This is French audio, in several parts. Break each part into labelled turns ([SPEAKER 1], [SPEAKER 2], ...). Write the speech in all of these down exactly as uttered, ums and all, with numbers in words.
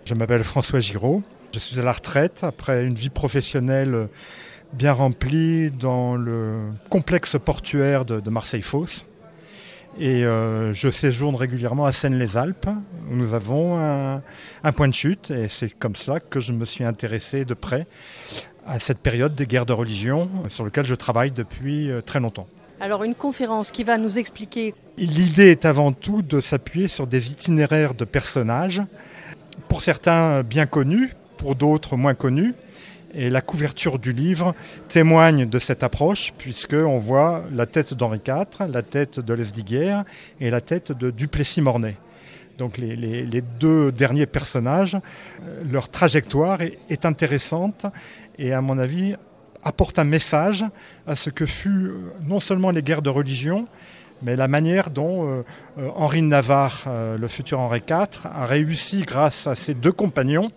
[SPEAKER 1] Je m'appelle François Giraud. Je suis à la retraite après une vie professionnelle bien remplie dans le complexe portuaire de, de Marseille-Fos. Et euh, je séjourne régulièrement à Seynes-les-Alpes, où nous avons un, un point de chute. Et c'est comme cela que je me suis intéressé de près à cette période des guerres de religion, sur laquelle je travaille depuis très longtemps.
[SPEAKER 2] Alors une conférence qui va nous expliquer...
[SPEAKER 1] L'idée est avant tout de s'appuyer sur des itinéraires de personnages, pour certains bien connus, pour d'autres moins connus. Et la couverture du livre témoigne de cette approche, puisqu'on voit la tête d'Henri quatre, la tête de Lesdiguières et la tête de Duplessis-Mornay. Donc les, les, les deux derniers personnages, leur trajectoire est, est intéressante et à mon avis apporte un message à ce que fut non seulement les guerres de religion, mais la manière dont euh, Henri de Navarre, euh, le futur Henri quatre, a réussi grâce à ses deux compagnons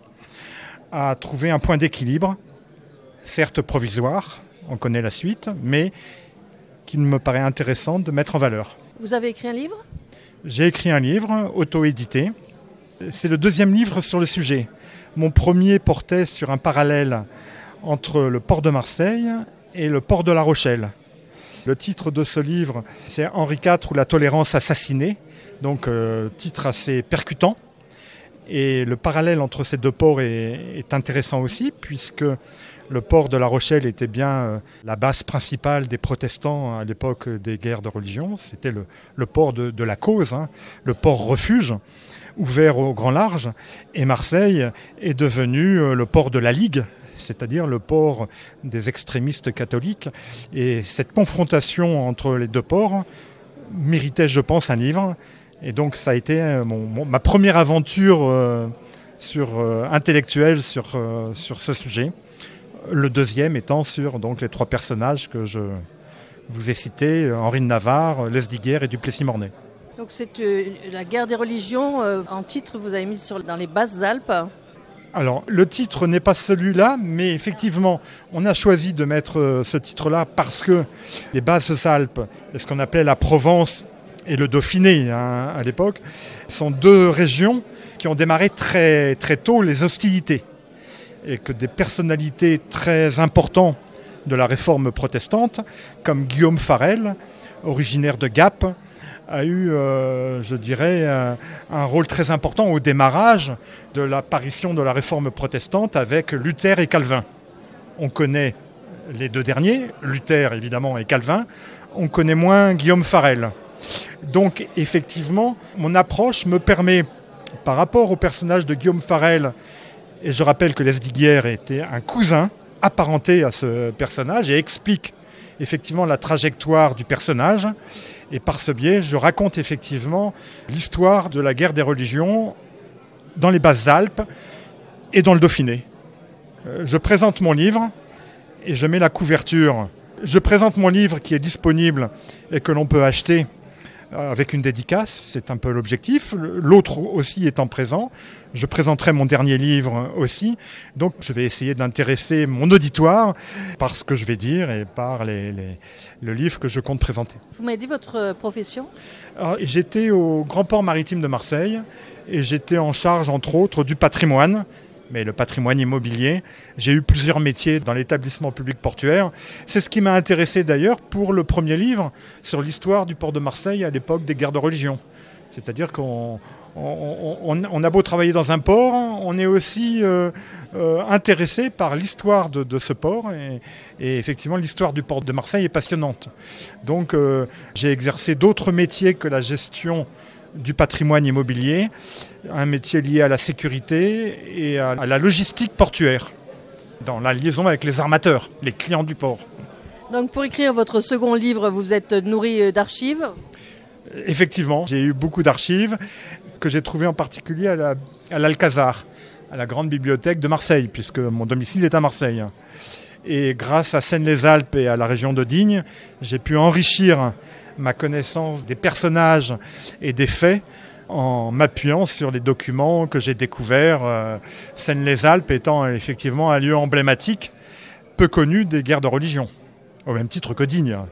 [SPEAKER 1] à trouver un point d'équilibre, certes provisoire, on connaît la suite, mais qu'il me paraît intéressant de mettre en valeur.
[SPEAKER 2] Vous avez écrit un livre ?
[SPEAKER 1] J'ai écrit un livre, auto-édité. C'est le deuxième livre sur le sujet. Mon premier portait sur un parallèle entre le port de Marseille et le port de La Rochelle. Le titre de ce livre, c'est Henri quatre ou la tolérance assassinée, donc euh, titre assez percutant. Et le parallèle entre ces deux ports est, est intéressant aussi, puisque le port de La Rochelle était bien euh, la base principale des protestants à l'époque des guerres de religion. C'était le, le port de, de la cause, hein, le port refuge, ouvert au grand large. Et Marseille est devenu euh, le port de la Ligue, c'est-à-dire le port des extrémistes catholiques. Et cette confrontation entre les deux ports méritait, je pense, un livre. Et donc ça a été mon, mon, ma première aventure euh, sur, euh, intellectuelle sur, euh, sur ce sujet. Le deuxième étant sur donc, les trois personnages que je vous ai cités, Henri de Navarre, Lesdiguières et Duplessis-Mornay.
[SPEAKER 2] Donc c'est euh, la guerre des religions, euh, en titre vous avez mis sur, dans les Basses-Alpes.
[SPEAKER 1] Alors le titre n'est pas celui-là, mais effectivement on a choisi de mettre euh, ce titre-là parce que les Basses-Alpes, ce qu'on appelait la Provence, et le Dauphiné hein, à l'époque, sont deux régions qui ont démarré très, très tôt les hostilités et que des personnalités très importantes de la réforme protestante, comme Guillaume Farel, originaire de Gap, a eu, euh, je dirais, un, un rôle très important au démarrage de l'apparition de la réforme protestante avec Luther et Calvin. On connaît les deux derniers, Luther évidemment et Calvin, on connaît moins Guillaume Farel. Donc effectivement, mon approche me permet, par rapport au personnage de Guillaume Farel, et je rappelle que Lesdiguières était un cousin apparenté à ce personnage et explique effectivement la trajectoire du personnage. Et par ce biais, je raconte effectivement l'histoire de la guerre des religions dans les Basses-Alpes et dans le Dauphiné. Je présente mon livre et je mets la couverture. Je présente mon livre qui est disponible et que l'on peut acheter avec une dédicace, c'est un peu l'objectif. L'autre aussi étant présent. Je présenterai mon dernier livre aussi. Donc je vais essayer d'intéresser mon auditoire par ce que je vais dire et par les, les, le livre que je compte présenter.
[SPEAKER 2] Vous m'avez dit votre profession ?
[SPEAKER 1] Alors, j'étais au Grand Port Maritime de Marseille et j'étais en charge entre autres du patrimoine. Mais le patrimoine immobilier. J'ai eu plusieurs métiers dans l'établissement public portuaire. C'est ce qui m'a intéressé d'ailleurs pour le premier livre sur l'histoire du port de Marseille à l'époque des guerres de religion. C'est-à-dire qu'on on, on, on a beau travailler dans un port, on est aussi euh, euh, intéressé par l'histoire de, de ce port. Et, et effectivement, l'histoire du port de Marseille est passionnante. Donc euh, j'ai exercé d'autres métiers que la gestion du patrimoine immobilier, un métier lié à la sécurité et à la logistique portuaire, dans la liaison avec les armateurs, les clients du port.
[SPEAKER 2] Donc pour écrire votre second livre, vous êtes nourri d'archives ?
[SPEAKER 1] Effectivement, j'ai eu beaucoup d'archives que j'ai trouvées en particulier à, la, à l'Alcazar, à la grande bibliothèque de Marseille, puisque mon domicile est à Marseille. Et grâce à Seynes-les-Alpes et à la région de Digne, j'ai pu enrichir ma connaissance des personnages et des faits en m'appuyant sur les documents que j'ai découverts, euh, Seynes-les-Alpes étant effectivement un lieu emblématique, peu connu des guerres de religion, au même titre que Digne.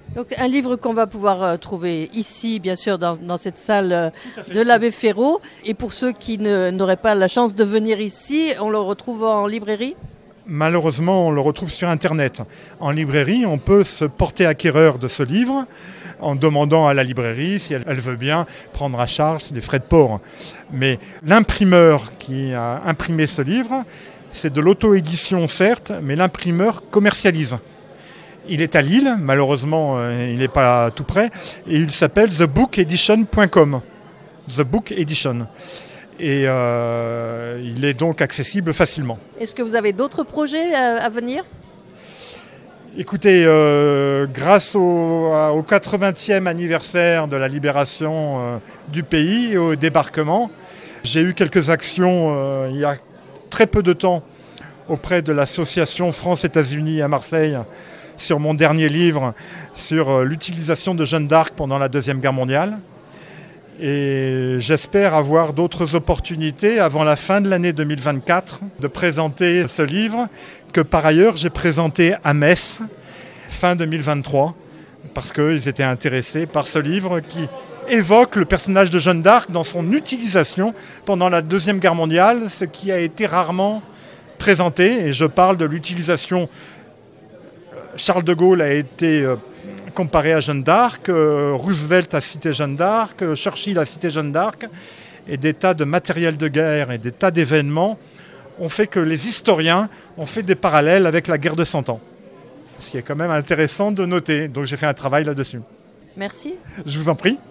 [SPEAKER 2] Donc un livre qu'on va pouvoir euh, trouver ici, bien sûr, dans, dans cette salle euh, de l'abbé Ferraud. Et pour ceux qui ne, n'auraient pas la chance de venir ici, on le retrouve en librairie ?
[SPEAKER 1] Malheureusement, on le retrouve sur Internet. En librairie, on peut se porter acquéreur de ce livre en demandant à la librairie si elle, elle veut bien prendre à charge les frais de port. Mais l'imprimeur qui a imprimé ce livre, c'est de l'auto-édition certes, mais l'imprimeur commercialise. Il est à Lille, malheureusement il n'est pas tout près, et il s'appelle the book edition point com. The Book Edition. Et euh, il est donc accessible facilement.
[SPEAKER 2] Est-ce que vous avez d'autres projets à, à venir ?
[SPEAKER 1] Écoutez, euh, grâce au, au quatre-vingtième anniversaire de la libération euh, du pays et au débarquement, j'ai eu quelques actions euh, il y a très peu de temps auprès de l'association France-États-Unis à Marseille sur mon dernier livre sur euh, l'utilisation de Jeanne d'Arc pendant la Deuxième Guerre mondiale. Et j'espère avoir d'autres opportunités avant la fin de l'année deux mille vingt-quatre de présenter ce livre que par ailleurs j'ai présenté à Metz fin deux mille vingt-trois parce qu'ils étaient intéressés par ce livre qui évoque le personnage de Jeanne d'Arc dans son utilisation pendant la Deuxième Guerre mondiale, ce qui a été rarement présenté. Et je parle de l'utilisation. Charles de Gaulle a été comparé à Jeanne d'Arc, euh, Roosevelt a cité Jeanne d'Arc, euh, Churchill a cité Jeanne d'Arc, et des tas de matériel de guerre et des tas d'événements ont fait que les historiens ont fait des parallèles avec la guerre de Cent Ans. Ce qui est quand même intéressant de noter. Donc j'ai fait un travail là-dessus.
[SPEAKER 2] Merci.
[SPEAKER 1] Je vous en prie.